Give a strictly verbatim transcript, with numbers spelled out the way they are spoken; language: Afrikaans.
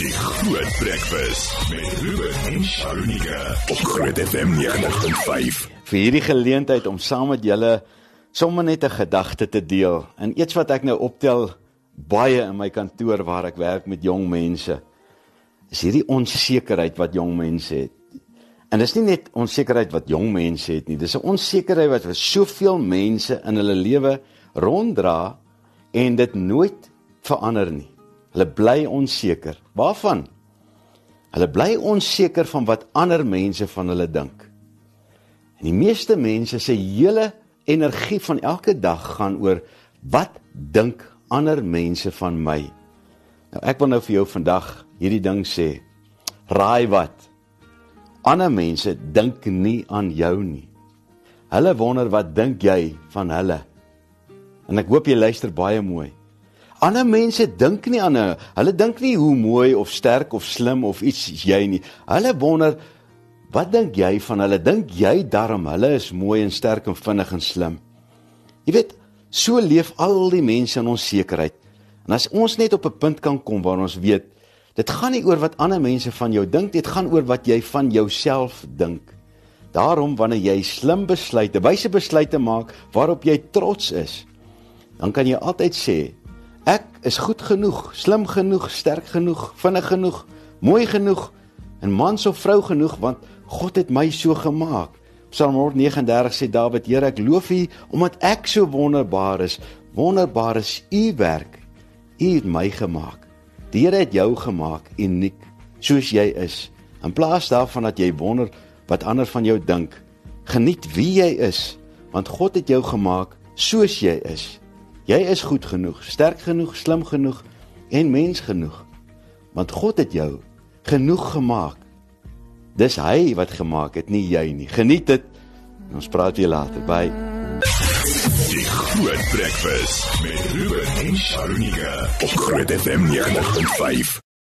Die Groot Breakfast met Ruben en Sharonika op Groot F M negentig punt vyf. Vir hierdie geleentheid om saam met julle sommer net 'n gedagte te deel. En iets wat ek nou optel baie in my kantoor waar ek werk met jong mense, is hierdie onsekerheid wat jong mense het. En dis nie net onsekerheid wat jong mense het nie, dis 'n onsekerheid wat vir soveel mense in hulle lewe ronddra en dit nooit verander nie. Hulle bly onseker. Waarvan? Hulle bly onseker van wat ander mense van hulle dink. En die meeste mense se hele energie van elke dag gaan oor, wat dink ander mense van my? Nou ek wil nou vir jou vandag hierdie ding sê, raai wat? Ander mense dink nie aan jou nie. Hulle wonder wat dink jy van hulle? En ek hoop jy luister baie mooi. Ander mense dink nie aan hulle, hulle dink nie hoe mooi of sterk of slim of iets is jy nie. Hulle wonder, wat dink jy van hulle? Dink jy daarom hulle is mooi en sterk en vinnig en slim? Jy weet, so leef al die mense in onsekerheid. En as ons net op 'n punt kan kom waar ons weet, dit gaan nie oor wat ander mense van jou dink, dit gaan oor wat jy van jouself dink. Daarom, wanneer jy slim besluite, wyse besluite maak, waarop jy trots is, dan kan jy altyd sê, ek is goed genoeg, slim genoeg, sterk genoeg, vinnig genoeg, mooi genoeg, en mans of vrou genoeg, want God het my so gemaak. Psalm honderd vyf nege sê Dawid, Here, ek loof U, omdat ek so wonderbaar is. Wonderbaar is U werk. U het my gemaak. Die Here het jou gemaak, uniek, soos jy is. In plaas daarvan dat jy wonder wat ander van jou dink, geniet wie jy is, want God het jou gemaak soos jy is. Jy is goed genoeg, sterk genoeg, slim genoeg en mens genoeg, want God het jou genoeg gemaak. Dis hy wat gemaak het, nie jy nie. Geniet dit, en ons praat weer later. Bye. Die Groot Breakfast met Ruben en Sharonika op Groot F M negentig punt vyf.